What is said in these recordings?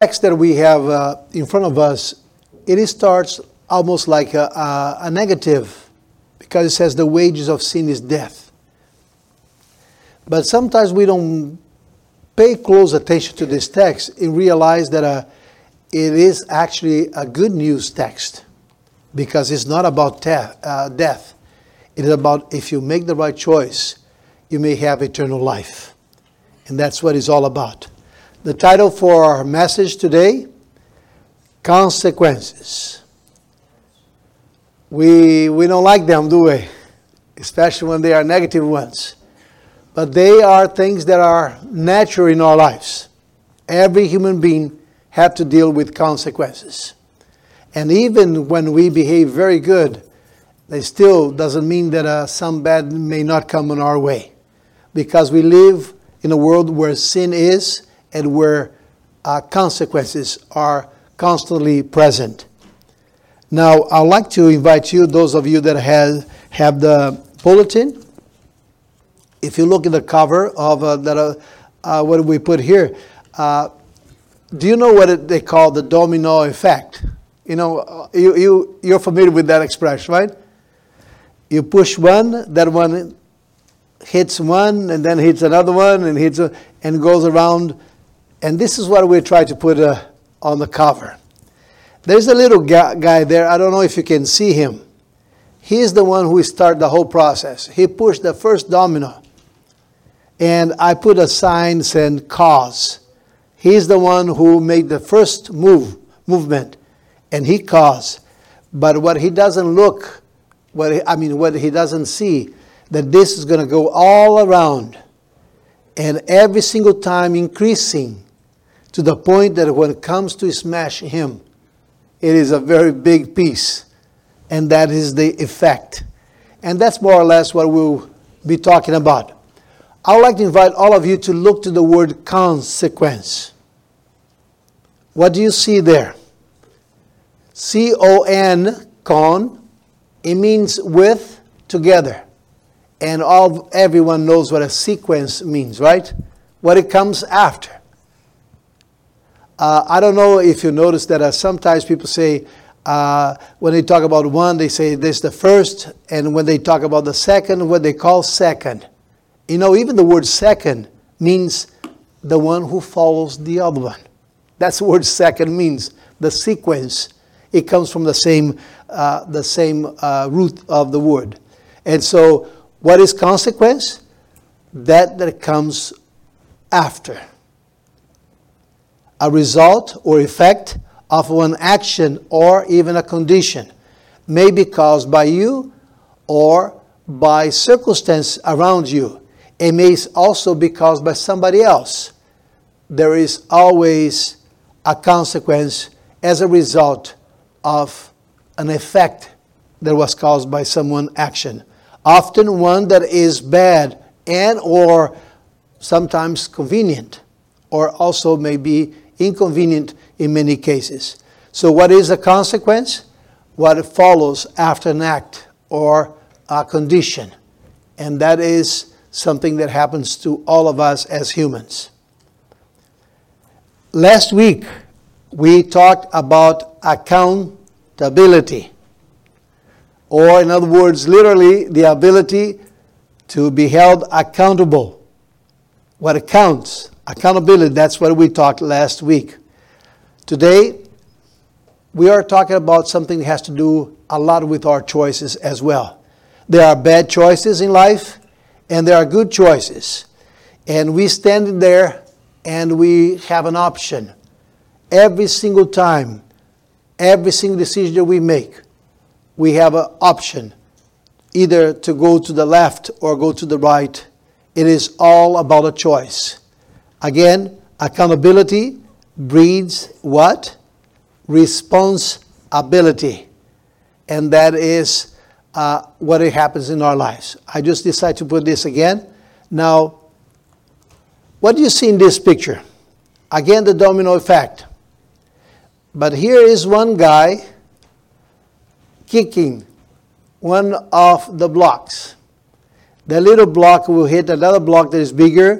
text that we have in front of us, it starts almost like a negative, because it says the wages of sin is death. But sometimes we don't pay close attention to this text and realize that it is actually a good news text, because it's not about death. It is about, if you make the right choice, you may have eternal life. And that's what it's all about. The title for our message today, Consequences. We don't like them, do we? Especially when they are negative ones. But they are things that are natural in our lives. Every human being has to deal with consequences. And even when we behave very good, it still doesn't mean that some bad may not come on our way. Because we live in a world where sin is and where consequences are constantly present. Now, I'd like to invite you, those of you that have the bulletin, if you look at the cover of what we put here, do you know what they call the domino effect? You know, you're familiar with that expression, right? You push one, that one hits one, and then hits another one, and goes around. And this is what we try to put on the cover. There's a little guy there. I don't know if you can see him. He's the one who started the whole process. He pushed the first domino. And I put a sign saying cause. He's the one who made the first movement. And he caused. But what he doesn't what he doesn't see, that this is going to go all around. And every single time increasing to the point that when it comes to smash him, it is a very big piece. And that is the effect. And that's more or less what we'll be talking about. I would like to invite all of you to look to the word consequence. What do you see there? C-O-N, con. It means with, together. And everyone knows what a sequence means, right? What it comes after. I don't know if you notice that sometimes people say, when they talk about one, they say this is the first. And when they talk about the second, what they call second. You know, even the word second means the one who follows the other one. That's what word second means, the sequence. It comes from the same root of the word. And so, what is consequence? That comes after. A result or effect of one action or even a condition may be caused by you or by circumstance around you. It may also be caused by somebody else. There is always a consequence as a result of an effect that was caused by someone's action. Often one that is bad and or sometimes convenient, or also may be inconvenient in many cases. So what is a consequence? What follows after an act or a condition. And that is something that happens to all of us as humans. Last week, we talked about accountability. Or in other words, literally the ability to be held accountable. What counts? Accountability, that's what we talked last week. Today, we are talking about something that has to do a lot with our choices as well. There are bad choices in life, and there are good choices. And we stand there, and we have an option. Every single time, every single decision that we make, we have an option. Either to go to the left or go to the right. It is all about a choice. Again, accountability breeds what? Responsibility. And that is what happens in our lives. I just decided to put this again. Now, what do you see in this picture? Again, the domino effect. But here is one guy kicking one of the blocks. The little block will hit another block that is bigger,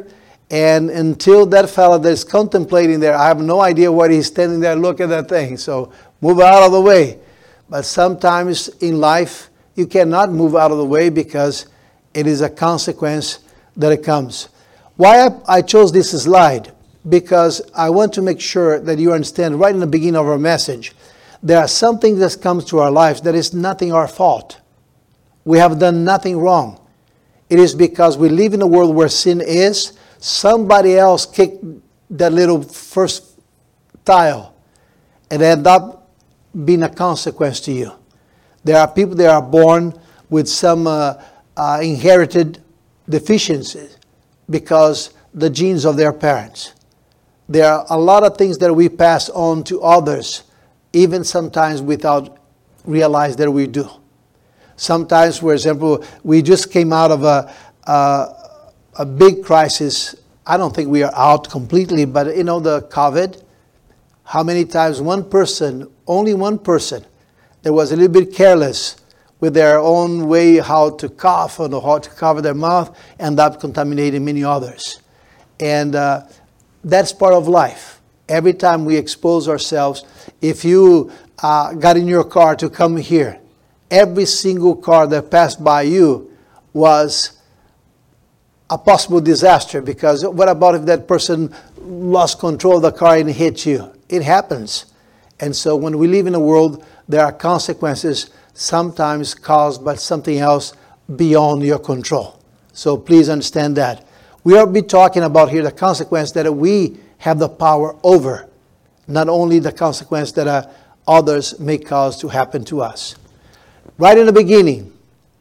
And until that fellow that's contemplating there, I have no idea what he's standing there looking at that thing. So move out of the way. But sometimes in life, you cannot move out of the way because it is a consequence that it comes. Why I chose this slide? Because I want to make sure that you understand right in the beginning of our message, there are some things that comes to our lives that is nothing our fault. We have done nothing wrong. It is because we live in a world where sin is. Somebody else kicked that little first tile and end up being a consequence to you. There are people that are born with some inherited deficiencies because the genes of their parents. There are a lot of things that we pass on to others, even sometimes without realize that we do. Sometimes, for example, we just came out of a big crisis. I don't think we are out completely, but the COVID, how many times only one person that was a little bit careless with their own way how to cough or how to cover their mouth, end up contaminating many others. And that's part of life. Every time we expose ourselves, if you got in your car to come here, every single car that passed by you was a possible disaster, because what about if that person lost control of the car and hit you? It happens. And so when we live in a world, there are consequences sometimes caused by something else beyond your control. So please understand that. We will be talking about here the consequence that we have the power over, not only the consequence that others may cause to happen to us. Right in the beginning,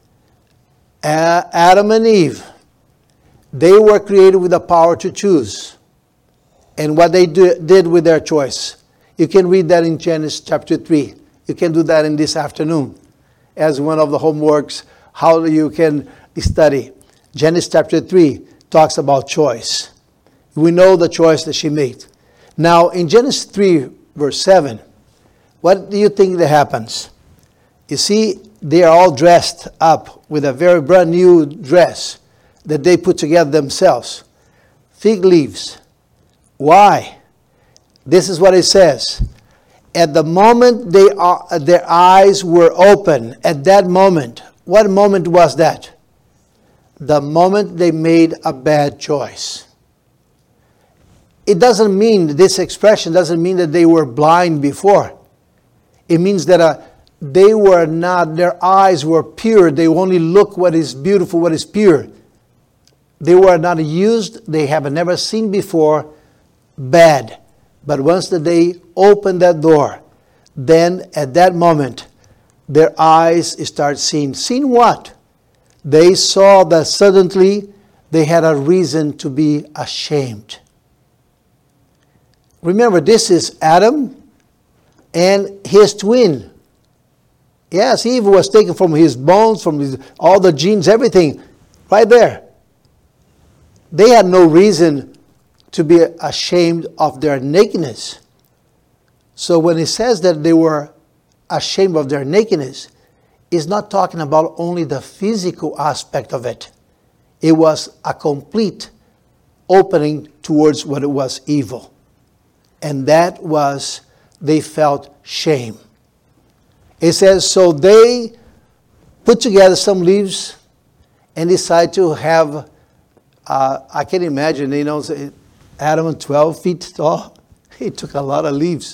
Adam and Eve, they were created with the power to choose. And what they did with their choice. You can read that in Genesis chapter 3. You can do that in this afternoon as one of the homeworks, how you can study. Genesis chapter 3 talks about choice. We know the choice that she made. Now, in Genesis 3, verse 7, what do you think that happens? You see, they are all dressed up with a very brand new dress that they put together themselves. Fig leaves. Why? This is what it says. At the moment their eyes were open, at that moment, what moment was that? The moment they made a bad choice. It doesn't mean, this expression doesn't mean that they were blind before. It means that they were not, their eyes were pure. They only look what is beautiful, what is pure. They were not used, they have never seen before bad. But once that they opened that door, then at that moment, their eyes start seeing. Seeing what? They saw that suddenly they had a reason to be ashamed. Remember, this is Adam and his twin. Yes, Eve was taken from his bones, from all the genes, everything, right there. They had no reason to be ashamed of their nakedness. So when it says that they were ashamed of their nakedness, it's not talking about only the physical aspect of it. It was a complete opening towards what it was evil. And that was, they felt shame. It says, so they put together some leaves and decided to have, I can imagine, Adam 12 feet tall. He took a lot of leaves.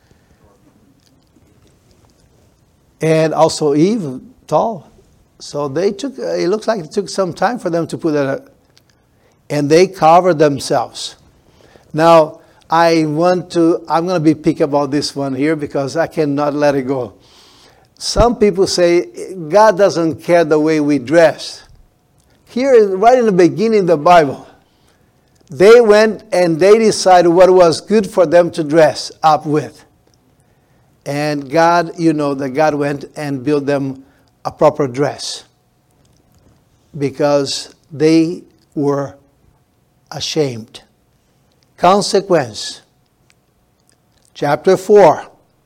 And also Eve, tall. So they took, it looks like it took some time for them to put that, and they covered themselves. Now, I'm going to be picky about this one here because I cannot let it go. Some people say God doesn't care the way we dress. Here, right in the beginning of the Bible, they went and they decided what was good for them to dress up with. And God, that God went and built them a proper dress because they were ashamed. Consequence. Chapter 4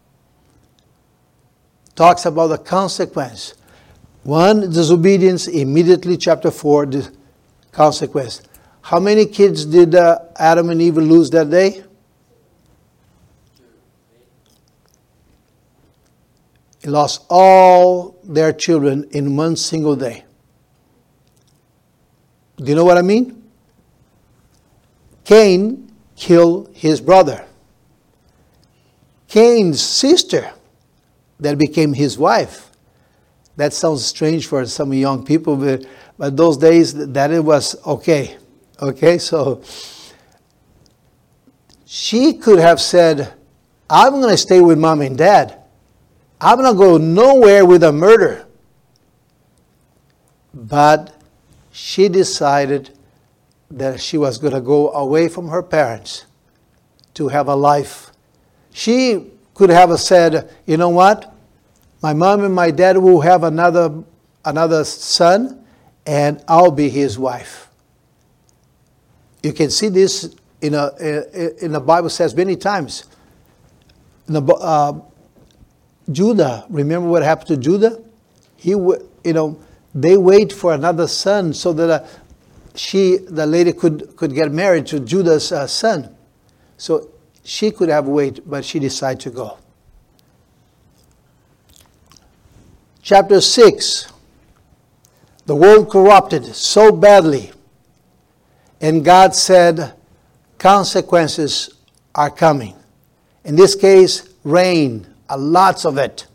talks about the consequence. One, disobedience. Immediately, chapter 4, the consequence. How many kids did Adam and Eve lose that day? They lost all their children in one single day. Do you know what I mean? Cain killed his brother. Cain's sister, that became his wife. That sounds strange for some young people, but those days that it was okay. Okay, so she could have said, I'm going to stay with mom and dad. I'm going to go nowhere with a murder. But she decided that she was going to go away from her parents to have a life. She could have said, you know what? My mom and my dad will have another son, and I'll be his wife. You can see this in the Bible says many times. Judah, remember what happened to Judah? They wait for another son so that the lady could get married to Judah's son. So she could have waited, but she decided to go. Chapter 6. The world corrupted so badly, and God said, consequences are coming. In this case, rain, lots of it.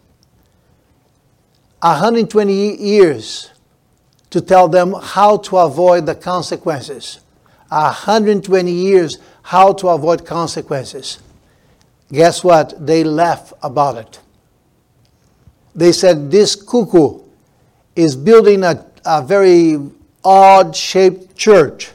120 years to tell them how to avoid the consequences. 120 years how to avoid consequences. Guess what? They laugh about it. They said, this cuckoo is building a very odd-shaped church.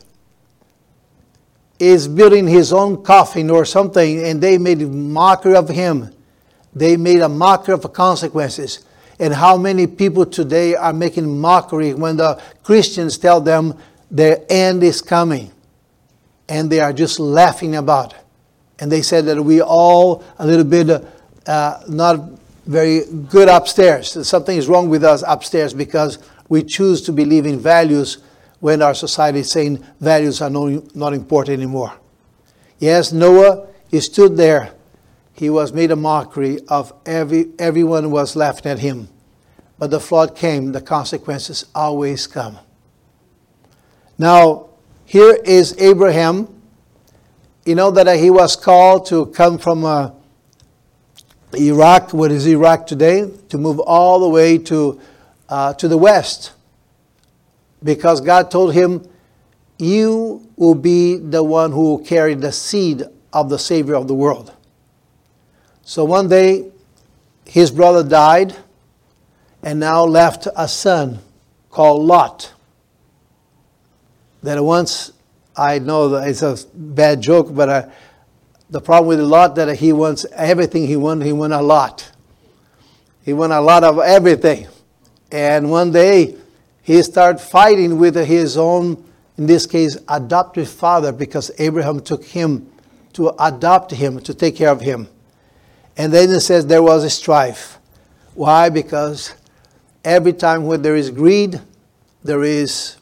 Is building his own coffin or something, and they made a mockery of him. They made a mockery of the consequences. And how many people today are making mockery when the Christians tell them their end is coming. And they are just laughing about it. And they said that we all a little bit not very good upstairs. Something is wrong with us upstairs because we choose to believe in values when our society is saying values are not important anymore. Yes, Noah, he stood there. He was made a mockery of everyone was laughing at him. But the flood came, the consequences always come. Now, here is Abraham. You know that he was called to come from Iraq, what is Iraq today, to move all the way to the west. Because God told him, you will be the one who will carry the seed of the Savior of the world. So one day, his brother died, and now left a son called Lot. That once, I know that it's a bad joke, but the problem with Lot that he wants everything he won a lot. He won a lot of everything. And one day, he started fighting with his own, in this case, adoptive father, because Abraham took him to adopt him, to take care of him. And then it says there was a strife. Why? Because every time when there is greed, there is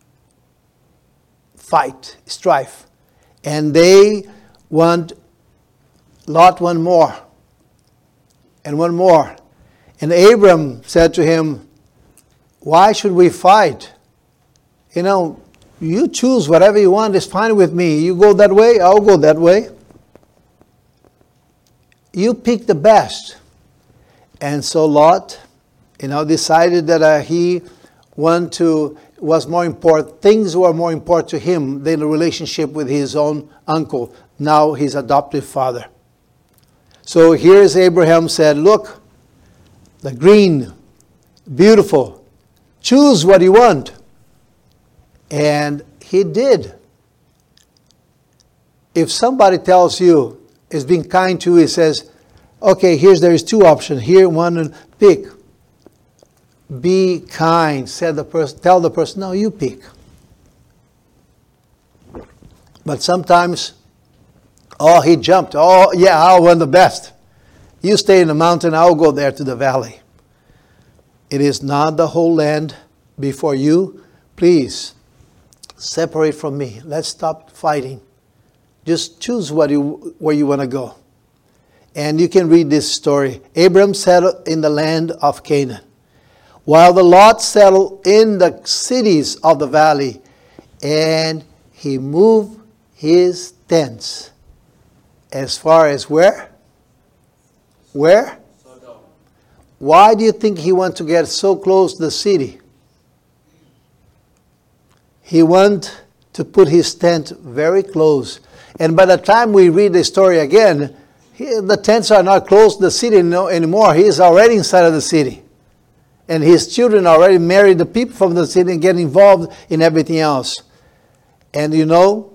fight, strife. And Lot want more. And one more. And Abram said to him, why should we fight? You choose whatever you want, it's fine with me. You go that way, I'll go that way. You pick the best. And so Lot, decided that he was more important, things were more important to him than the relationship with his own uncle, now his adoptive father. So here's Abraham said, look, the green, beautiful, choose what you want. And he did. If somebody tells you, is being kind to you, he says, okay, there's two options. Here, one, and pick. Be kind, tell the person, no, you pick. But sometimes, he jumped. Oh, yeah, I want the best. You stay in the mountain, I'll go there to the valley. It is not the whole land before you. Please, separate from me. Let's stop fighting. Just choose where you want to go. And you can read this story. Abram settled in the land of Canaan, while the Lot settled in the cities of the valley, and he moved his tents as far as where? Where? Why do you think he wanted to get so close to the city? He wanted to put his tent very close. And by the time we read the story again, the tents are not close to the city anymore. He is already inside of the city. And his children already married the people from the city and get involved in everything else. And you know,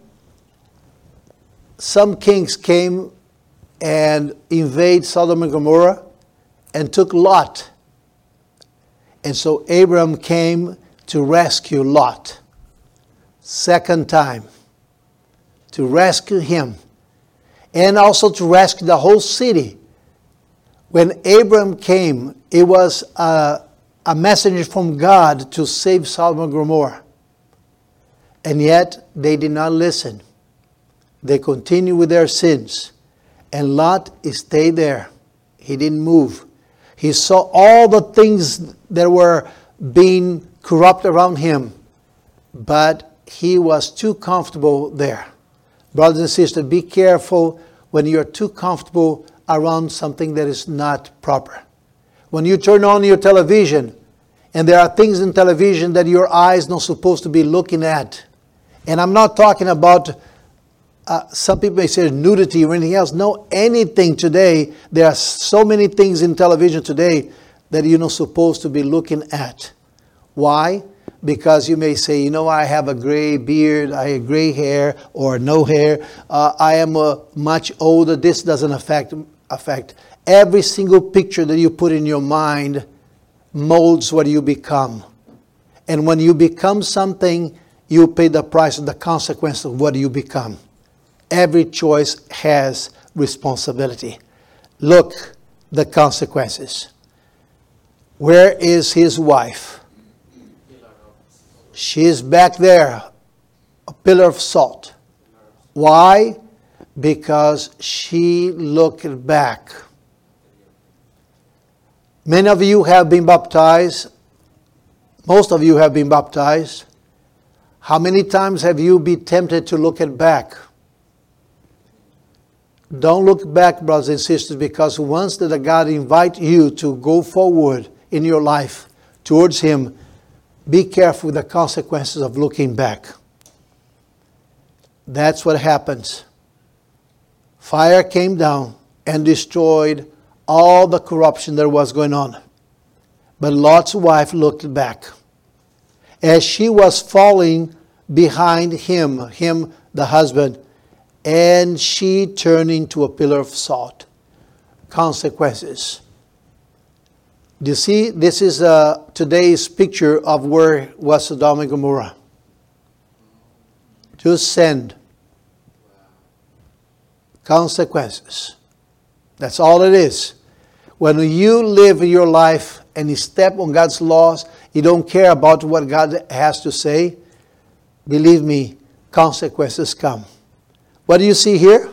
some kings came and invaded Sodom and Gomorrah and took Lot. And so Abram came to rescue Lot. Second time. To rescue him. And also to rescue the whole city. When Abram came, it was a messenger from God to save Sodom and Gomorrah. And yet, they did not listen. They continued with their sins. And Lot stayed there. He didn't move. He saw all the things that were being corrupt around him. But he was too comfortable there. Brothers and sisters, be careful when you're too comfortable around something that is not proper. When you turn on your television, and there are things in television that your eyes not supposed to be looking at. And I'm not talking about, some people may say nudity or anything else. No, anything today. There are so many things in television today that you're not supposed to be looking at. Why? Because you may say, you know, I have a gray beard, I have gray hair or no hair. I am much older. This doesn't affect. Every single picture that you put in your mind molds what you become. And when you become something, you pay the price of the consequence of what you become. Every choice has responsibility. Look, the consequences. Where is his wife? She is back there, a pillar of salt. Why? Because she looked back. Many of you have been baptized. Most of you have been baptized. How many times have you been tempted to look at back? Don't look back, brothers and sisters, because once that God invites you to go forward in your life towards Him, be careful with the consequences of looking back. That's what happens. Fire came down and destroyed all the corruption that was going on. But Lot's wife looked back. As she was falling behind him, the husband, and she turned into a pillar of salt. Consequences. Do you see, this is today's picture of where was Sodom and Gomorrah. Just send. Consequences. That's all it is. When you live your life and you step on God's laws, you don't care about what God has to say, believe me, consequences come. What do you see here?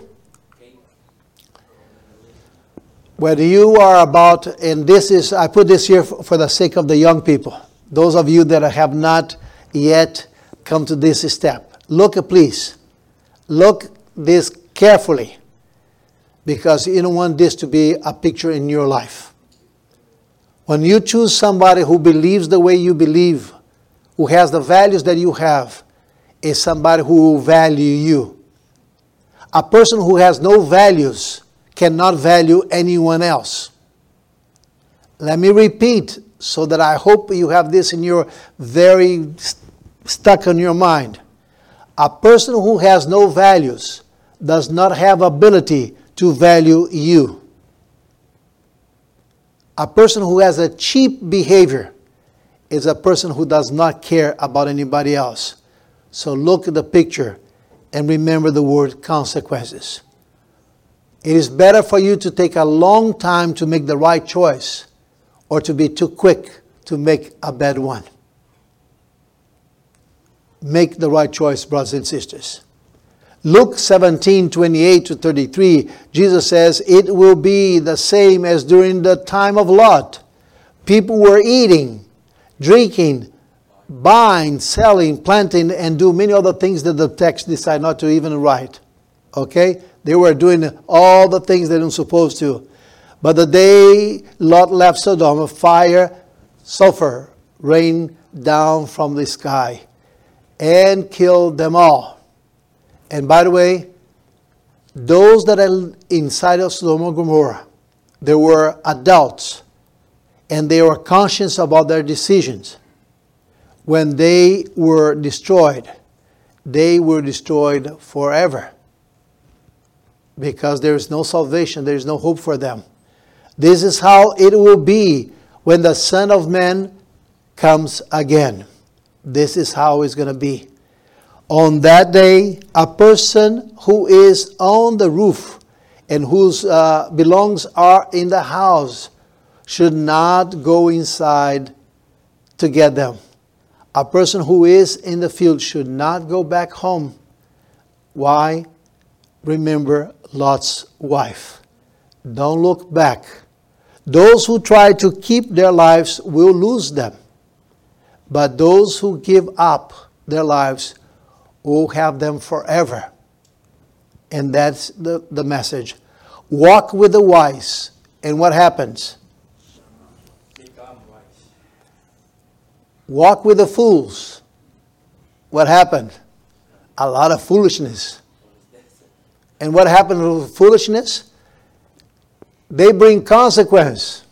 Whether you are about, and this is, I put this here for the sake of the young people. Those of you that have not yet come to this step. Look, please. Look this carefully. Because you don't want this to be a picture in your life. When you choose somebody who believes the way you believe, who has the values that you have, is somebody who will value you. A person who has no values cannot value anyone else. Let me repeat so that I hope you have this in your very stuck in your mind. A person who has no values does not have ability to value you. A person who has a cheap behavior is a person who does not care about anybody else. So look at the picture and remember the word consequences. It is better for you to take a long time to make the right choice or to be too quick to make a bad one. make the right choice, brothers and sisters. Luke 17:28-33, Jesus says, it will be the same as during the time of Lot. People were eating, drinking, buying, selling, planting, and do many other things that the text decided not to even write. Okay? They were doing all the things they weren't supposed to. But the day Lot left Sodom, fire, sulfur rained down from the sky and killed them all. And by the way, those that are inside of Sodom and Gomorrah, they were adults and they were conscious about their decisions. When they were destroyed forever. Because there is no salvation, there is no hope for them. This is how it will be when the Son of Man comes again. This is how it's going to be. On that day, a person who is on the roof and whose belongings are in the house should not go inside to get them. A person who is in the field should not go back home. Why? Remember Lot's wife. Don't look back. Those who try to keep their lives will lose them. But those who give up their lives will have them forever. And that's the message. Walk with the wise. And what happens? Become wise. Walk with the fools. What happened? A lot of foolishness. And what happened to foolishness? They bring consequence.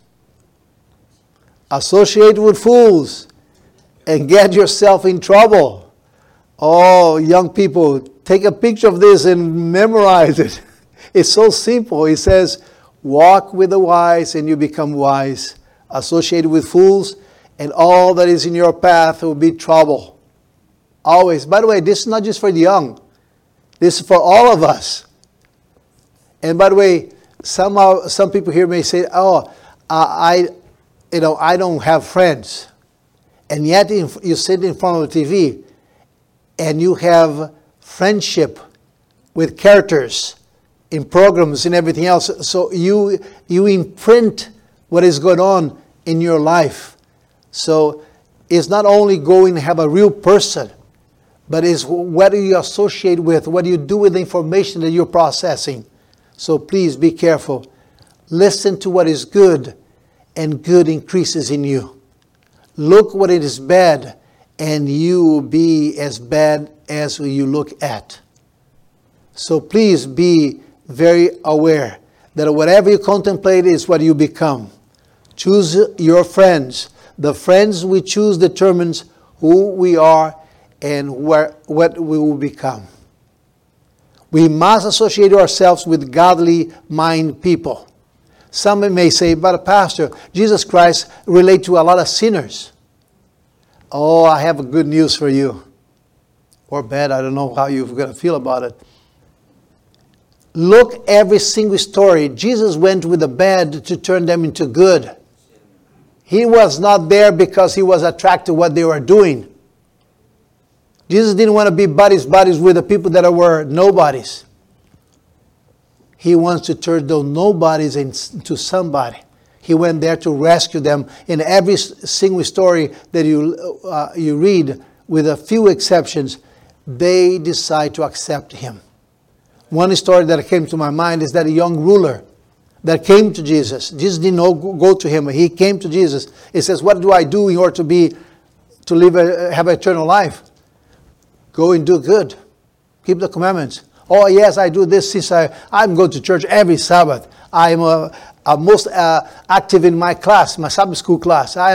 Associate with fools and get yourself in trouble. Oh, young people, take a picture of this and memorize it. It's so simple. It says, walk with the wise and you become wise. Associate with fools and all that is in your path will be trouble. Always. By the way, this is not just for the young. This is for all of us. And by the way, some people here may say, I don't have friends. And yet you sit in front of the TV and you have friendship with characters in programs and everything else. So you imprint what is going on in your life. So it's not only going to have a real person, but it's what do you associate with, what do you do with the information that you're processing. So please be careful. Listen to what is good, and good increases in you. Look what it is bad, and you will be as bad as you look at. So please be very aware that whatever you contemplate is what you become. Choose your friends. The friends we choose determines who we are and what we will become. We must associate ourselves with godly mind people. Some may say, but Pastor, Jesus Christ relates to a lot of sinners. Oh, I have good news for you. Or bad, I don't know how you're going to feel about it. Look every single story. Jesus went with the bad to turn them into good. He was not there because he was attracted to what they were doing. Jesus didn't want to be buddies with the people that were nobodies. He wants to turn those nobodies into somebody. He went there to rescue them. In every single story that you read, with a few exceptions, they decide to accept him. One story that came to my mind is that a young ruler that came to Jesus. Jesus didn't go to him. He came to Jesus. He says, what do I do in order to have eternal life? Go and do good. Keep the commandments. Oh, yes, I do this since I'm going to church every Sabbath. I am most active in my class, my Sabbath school class. I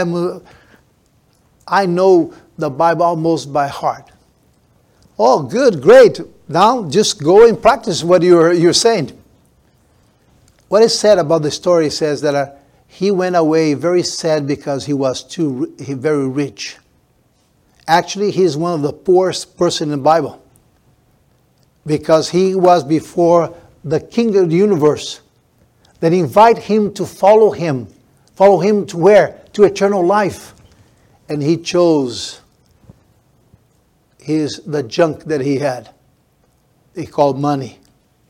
know the Bible almost by heart. Oh, good, great. Now just go and practice what you're saying. What is said about the story says that he went away very sad because he was very rich. Actually, he's one of the poorest person in the Bible. Because he was before the king of the universe. That invite him to follow him. Follow him to where? To eternal life. And he chose the junk that he had. He called money.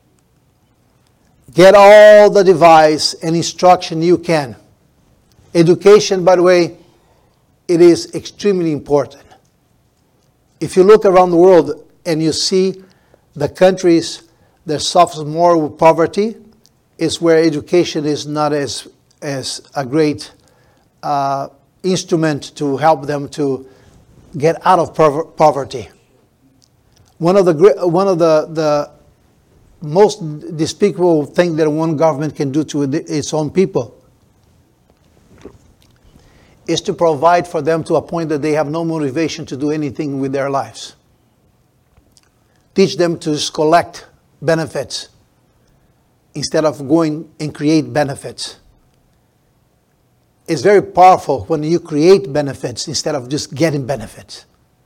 Get all the advice and instruction you can. Education, by the way, it is extremely important. If you look around the world and you see the countries that suffer more with poverty, is where education is not as a great instrument to help them to get out of poverty. One of the most despicable thing that one government can do to its own people is to provide for them to a point that they have no motivation to do anything with their lives. Teach them to just collect benefits instead of going and create benefits. It's very powerful when you create benefits instead of just getting benefits.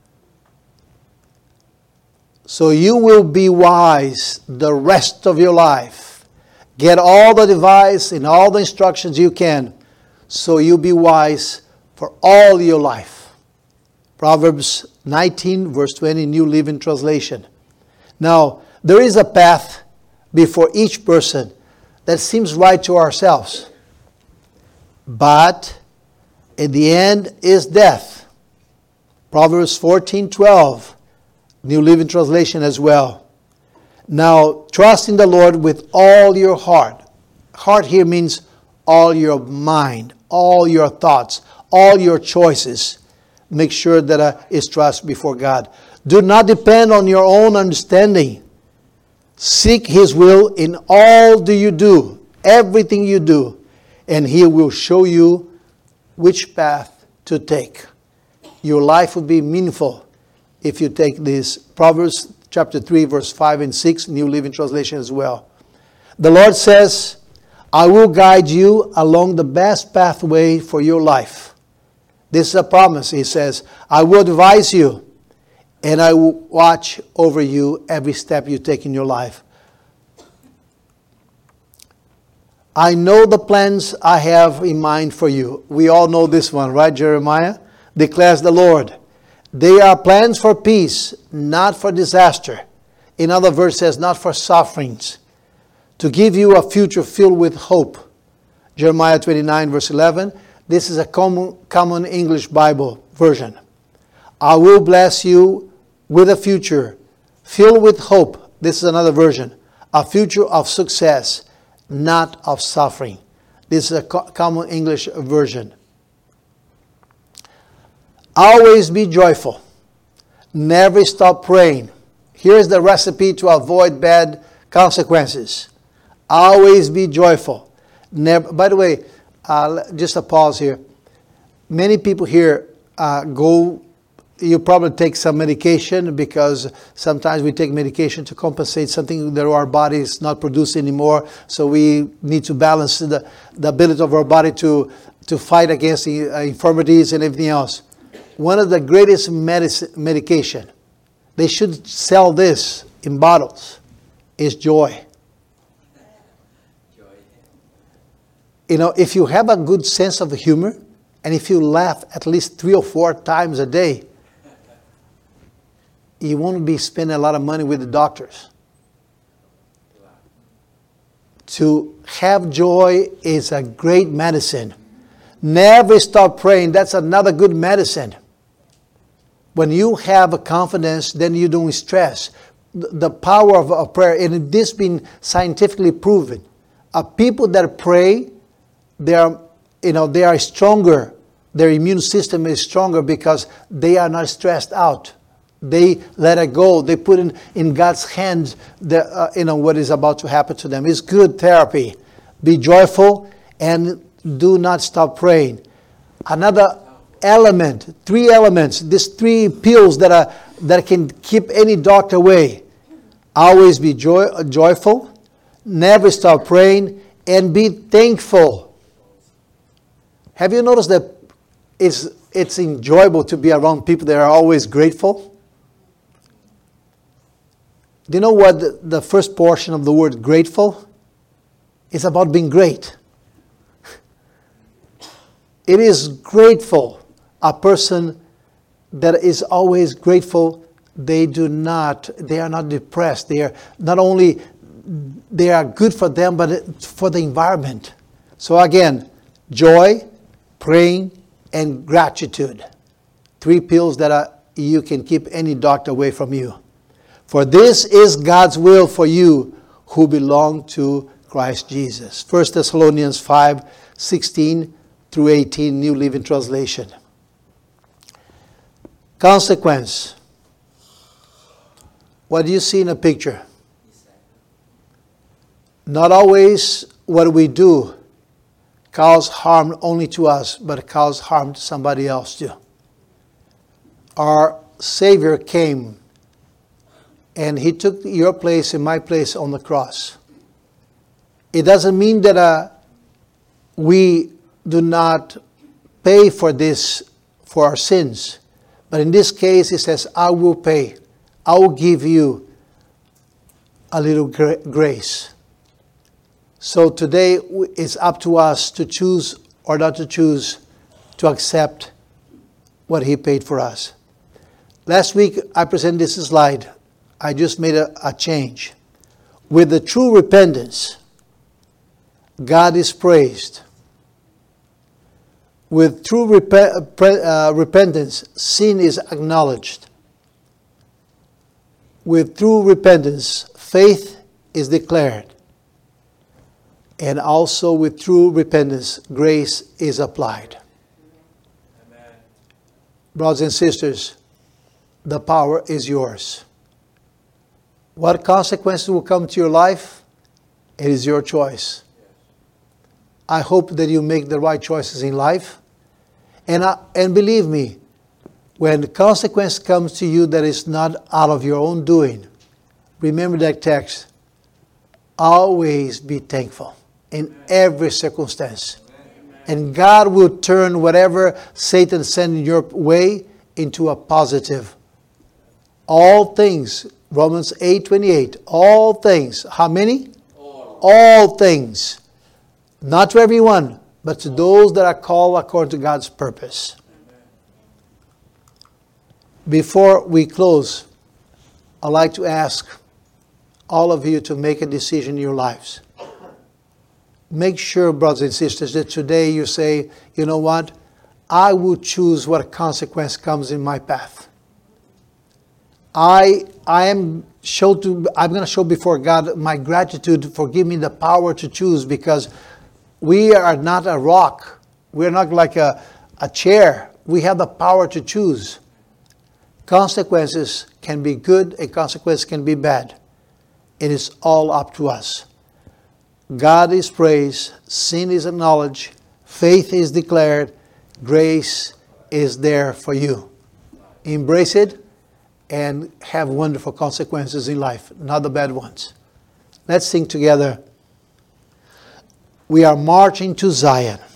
So you will be wise the rest of your life. Get all the advice and all the instructions you can, so you'll be wise for all your life. Proverbs 19, verse 20, New Living Translation. Now, there is a path before each person that seems right to ourselves, but at the end is death. Proverbs 14:12, New Living Translation as well. Now, trust in the Lord with all your heart. Heart here means all your mind, all your thoughts, all your choices. Make sure that is trust before God. Do not depend on your own understanding. Seek His will in all that you do, everything you do, and He will show you which path to take. Your life will be meaningful if you take this. Proverbs chapter 3, verse 5 and 6, New Living Translation as well. The Lord says, I will guide you along the best pathway for your life. This is a promise. He says, I will advise you, and I will watch over you every step you take in your life. I know the plans I have in mind for you. We all know this one, right? Jeremiah declares the Lord. They are plans for peace, not for disaster. In other verse says, not for sufferings. To give you a future filled with hope. Jeremiah 29, verse 11. This is a common English Bible version. I will bless you with a future filled with hope. This is another version. A future of success, not of suffering. This is a common English version. Always be joyful. Never stop praying. Here's the recipe to avoid bad consequences. Always be joyful. Never. By the way, just a pause here. Many people here you probably take some medication, because sometimes we take medication to compensate something that our body is not producing anymore. So we need to balance the ability of our body to fight against the infirmities and everything else. One of the greatest medication, they should sell this in bottles, is joy. You know, if you have a good sense of humor, and if you laugh at least 3 or 4 times a day, you won't be spending a lot of money with the doctors. To have joy is a great medicine. Never stop praying. That's another good medicine. When you have a confidence, then you don't stress. The power of prayer, and this has been scientifically proven. People that pray, they are stronger. Their immune system is stronger because they are not stressed out. They let it go. They put in God's hands what is about to happen to them. It's good therapy. Be joyful and do not stop praying. Another element, 3 elements, these 3 pills that can keep any doctor away. Always be joyful, never stop praying, and be thankful. Have you noticed that it's enjoyable to be around people that are always grateful? Do you know what the first portion of the word grateful is about? Being great. It is grateful. A person that is always grateful they are not depressed. They are not only, they are good for them, but for the environment. So again, joy, praying, and gratitude. 3 pills that you can keep any doctor away from you. For this is God's will for you who belong to Christ Jesus. 1 Thessalonians 5:16 through 18, New Living Translation. Consequence. What do you see in a picture? Not always what we do cause harm only to us, but cause harm to somebody else too. Our Savior came and He took your place and my place on the cross. It doesn't mean that we do not pay for this, for our sins. But in this case, He says, I will pay. I will give you a little grace. So today, it's up to us to choose or not to choose to accept what He paid for us. Last week, I presented this slide. I just made a change. With the true repentance, God is praised. With true repentance, sin is acknowledged. With true repentance, faith is declared. And also with true repentance, grace is applied. Amen. Brothers and sisters, the power is yours. What consequences will come to your life? It is your choice. I hope that you make the right choices in life. And believe me, when the consequence comes to you that is not out of your own doing, remember that text. Always be thankful in every circumstance. And God will turn whatever Satan sends your way into a positive. All things, Romans 8:28, all things. How many? All things. Not to everyone, but to those that are called according to God's purpose. Before we close, I'd like to ask all of you to make a decision in your lives. Make sure, brothers and sisters, that today you say, you know what? I will choose what consequence comes in my path. I'm going to show before God my gratitude for giving me the power to choose, because we are not a rock. We're not like a chair. We have the power to choose. Consequences can be good and consequences can be bad. It is all up to us. God is praised, sin is acknowledged, faith is declared, grace is there for you. Embrace it and have wonderful consequences in life, not the bad ones. Let's sing together. We are marching to Zion.